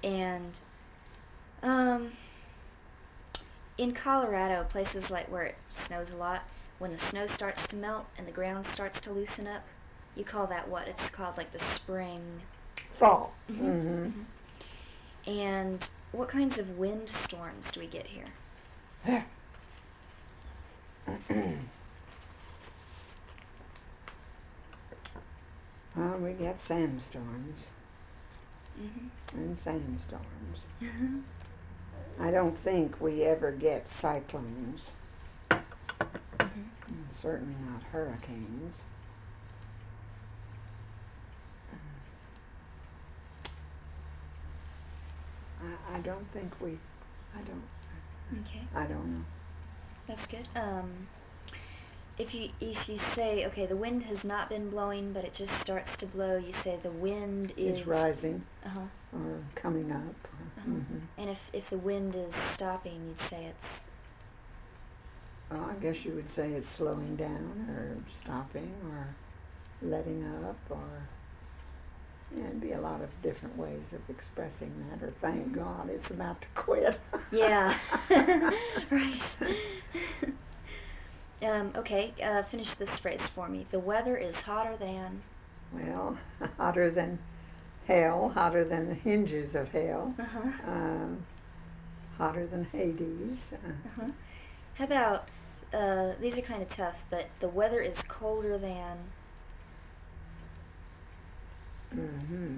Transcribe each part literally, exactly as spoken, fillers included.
And um, in Colorado, places like where it snows a lot, when the snow starts to melt and the ground starts to loosen up, you call that what? It's called like the spring. Fall. Mm-hmm. Mm-hmm. Mm-hmm. And what kinds of wind storms do we get here? Well, we get sandstorms Mm-hmm. and sandstorms. I don't think we ever get cyclones. Mm-hmm. And certainly not hurricanes. I, I don't think we, I don't, Okay, I don't know. that's good. Um, if you if you say, okay, the wind has not been blowing, but it just starts to blow, you say the wind is... It's rising Uh-huh. or coming up. Or, Uh-huh. mhm. And if, if the wind is stopping, you'd say it's... Well, I guess you would say it's slowing down or stopping or letting up or... Yeah, it'd be a lot of different ways of expressing that, or thank God it's about to quit. Yeah. Right. um, okay, uh, finish this phrase for me. The weather is hotter than... Well, hotter than hell, hotter than the hinges of hell, Uh-huh. um, hotter than Hades. Uh, Uh-huh. How about, uh, these are kind of tough, but the weather is colder than... mm-hmm.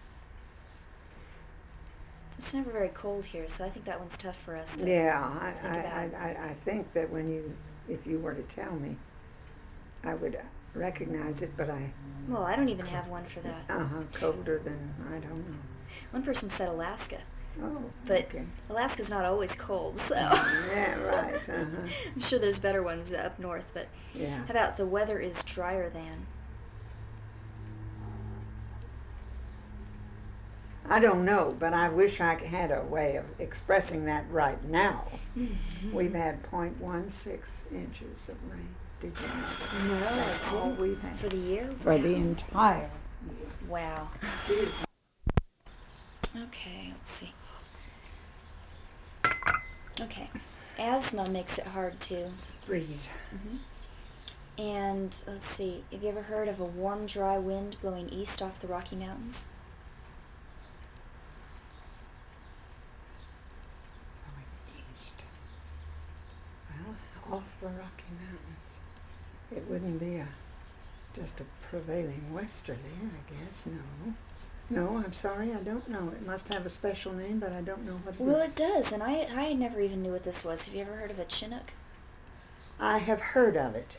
It's never very cold here, so I think that one's tough for us to Yeah, I, think I, about. I, I, I think that when you, if you were to tell me, I would recognize it, but I, Well, I don't even have one for that. uh-huh, colder than, I don't know. One person said Alaska, Oh, but okay. Alaska's not always cold, so Yeah, right, uh-huh. I'm sure there's better ones up north, but Yeah. how about the weather is drier than? I don't know, but I wish I had a way of expressing that right now. Mm-hmm. We've had zero point one six inches of rain. Did you know that? No, That's I all didn't. we've had. For the year? For the entire Wow. Okay, let's see. Okay. Asthma makes it hard to breathe. Mm-hmm. And let's see, have you ever heard of a warm, dry wind blowing east off the Rocky Mountains? Going east. Well, off the Rocky Mountains. It wouldn't be a just a prevailing westerly, I guess. No. No, I'm sorry, I don't know. It must have a special name, but I don't know what it Well, is. it does, and I I never even knew what this was. Have you ever heard of a Chinook? I have heard of it.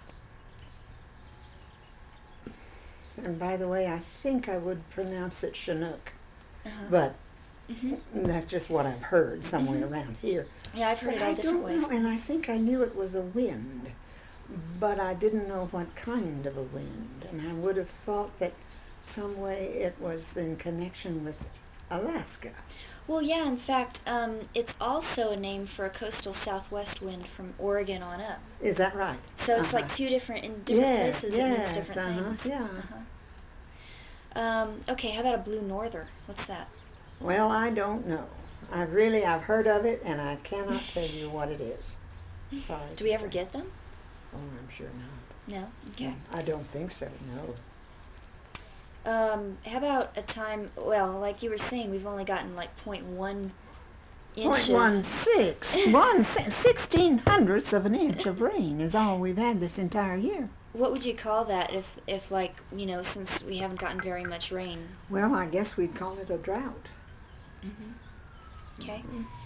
And by the way, I think I would pronounce it Chinook, Uh-huh. but Mm-hmm. that's just what I've heard somewhere Mhm. around here. Yeah, I've heard But it all I different don't ways. know, and I think I knew it was a wind, but I didn't know what kind of a wind, and I would have thought that some way it was in connection with Alaska. Well, yeah, in fact, um, it's also a name for a coastal southwest wind from Oregon on up. Is that right? So it's Uh-huh. like two different, in different Yes, places it means yes, different uh-huh, things. yeah. Uh-huh. Um, okay, how about a blue norther? What's that? Well, I don't know. I've really, I've heard of it, and I cannot tell you what it is. Sorry. Do we to ever say. get them? Oh, I'm sure not. No? Okay. I don't think so, no. Um, how about a time, well, like you were saying, we've only gotten like point one inch Point of... one six, one si- sixteen hundredths of an inch of rain is all we've had this entire year. What would you call that if, if like, you know, since we haven't gotten very much rain? Well, I guess we'd call it a drought. Mm-hmm. Okay. Mm-hmm.